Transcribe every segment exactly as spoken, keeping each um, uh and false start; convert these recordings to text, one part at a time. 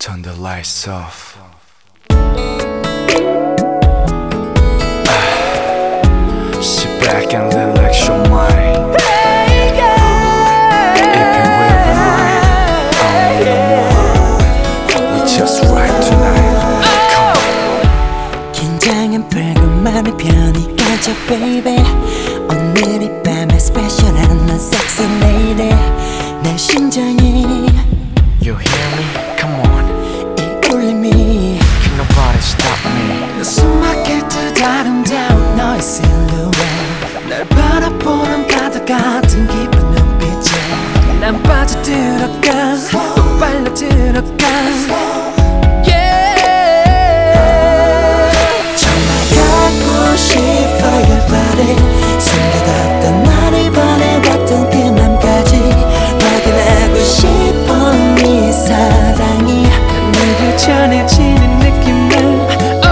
Turn the lights off. Sit back and relax your mind. If you will be mine, only the more. We just ride tonight. Come on. 긴장한 불금만의 편히 가져 baby. 오늘 이 밤에 스페셜한 넌 sexy lady. 내 심장이 You hear me? Come on. 이 울림이 Can nobody stop me? 숨막힐 듯 아름다운 너의 silhouette. 날 바라보는 바다 같은 깊은 눈빛에 난 빠져들어가 또 빨려들어가 yeah. 정말 가고 싶어 your body. 숨겨뒀던 나를 보내왔던 그 맘까지 확인하고 싶어 네 사랑이 내게 전해지는 느낌을 oh.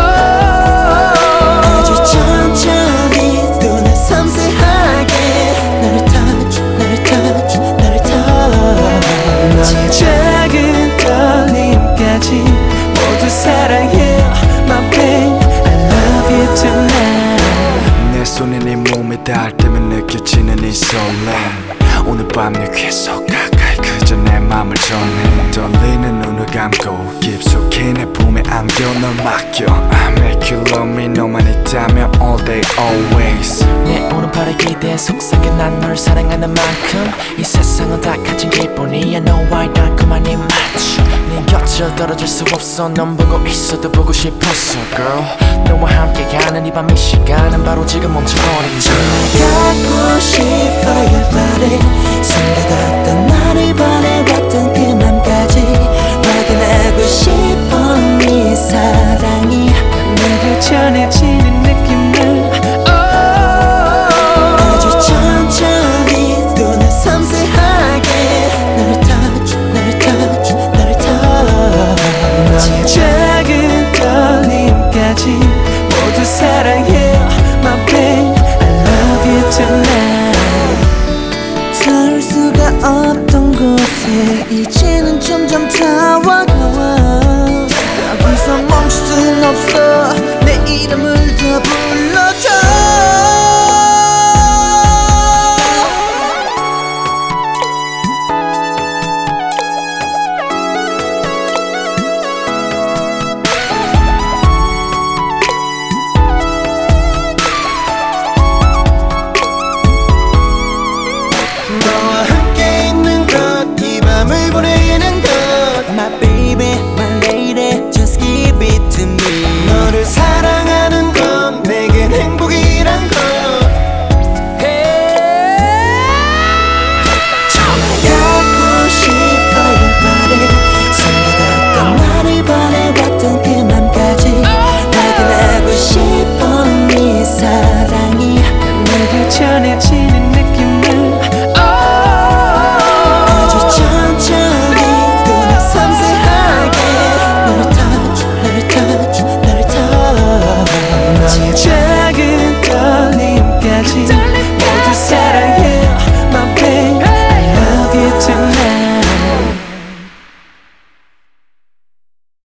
아주 천천히 눈을 섬세하게 너를 touch 너를 touch 너를 touch 너의 작은 떨림까지 모두 사랑해 my babe I love you tonight. 내 손이 네 몸에 닿을 때면 느껴지는 이 설렘. 오늘 밤 네 귀에 속 가까이 그저 내 맘을 전해. 떨리는 눈을 감고 깊숙이 내 품에 안겨 널 맡겨. I make you love me 너만 있다면 all day always. 내 오른팔에 기대에 속삭여 난 널 사랑하는 만큼 이 세상은 다 가진 기본이야 너와의 달콤한 이 match. 네 곁을 떨어질 수 없어 넌 보고 있어도 보고 싶었어 girl. 너와 함께 가는 이 밤 이 시간은 바로 지금 멈춰버린 줄 가고 싶어 your body. 숨겨뒀던 나를 보내왔던 그 맘까지 확인하고 싶어 네 사랑이 내게 전해지는 느낌을 oh. 아주 천천히 눈을 섬세하게 너를 touch 너를 touch 너를 touch 너의 작은 떨림까지 모두 사랑해 my babe I love you tonight. 닿을 수가 없던 곳에 이제는 점점 다가와. 여기서 멈출 순 없어 내 이름을 더 불러줘. 너와 함께 있는 것, 이 밤을 보내는 것 My baby, my lady, just give it to me. 너를 사랑하는 건 내겐 행복이란 것 hey. 정말 가고 싶어 your body. 숨겨뒀던 나를 보내왔던 그 맘까지 확인하고 싶어 네 사랑이 내게 전해지는